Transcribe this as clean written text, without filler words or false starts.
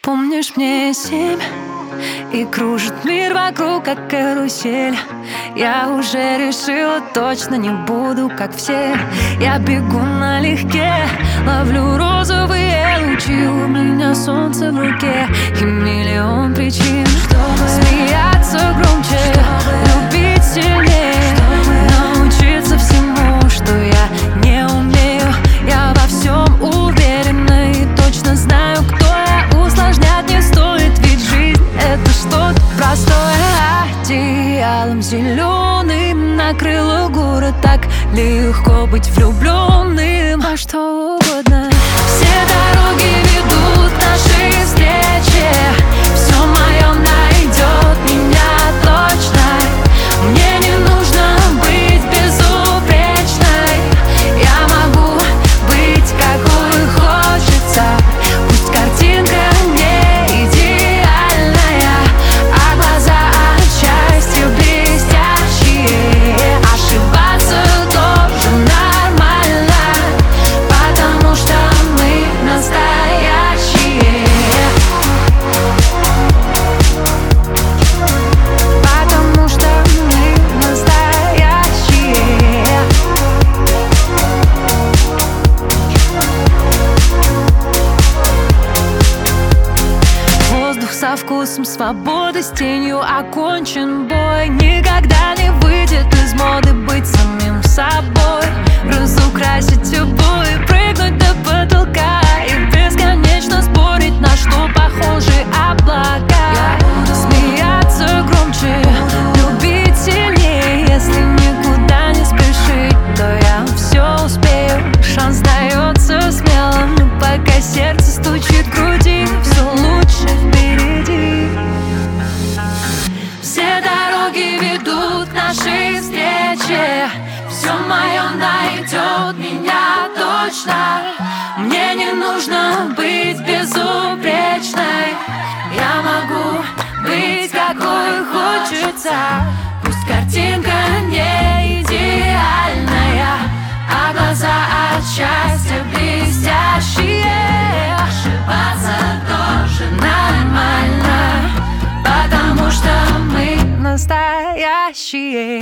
Помнишь, мне 7, и кружит мир вокруг, как карусель. Я уже решила, точно не буду, как все. Я бегу налегке, ловлю розовые лучи. У меня солнце в руке и миллион причин, чтобы смеяться громче, любить сильнее, научиться всему, что я не умею. Я во всем уверена и точно знаю, кто я. Усложнять не стоит, ведь жизнь — это что-то простое. Одеялом зеленым накрыло город, так легко быть влюбленным во что угодно. Все дороги ведут к нашей встрече. Все мое найдет меня точно. Мне не нужно быть безупречной. Я могу быть какой хочется. Пусть картинка не идеальная, а глаза от счастья блестящие. Ошибаться тоже нормально, потому что мы настоящие. Потому что мы настоящие. Воздух со вкусом свободы, с тенью окончен бой. Никогда не выйдет из моды быть самим собой. Разукрасить обои, прыгнуть до потолка и бесконечно спорить, на что похожи облака. Смеяться громче, любить сильнее. Если никуда не спешить, то я все успею. Шанс дается смелым, но пока сердце стучит в груди, все лучше впереди. Все дороги ведут к нашей встрече. Все мое найдет меня точно. Мне не нужно быть безупречной. Я могу быть какой хочется. Пусть картинка не идеальная, а глаза от счастья блестящие. Ошибаться тоже нормально, потому что мы настоящие.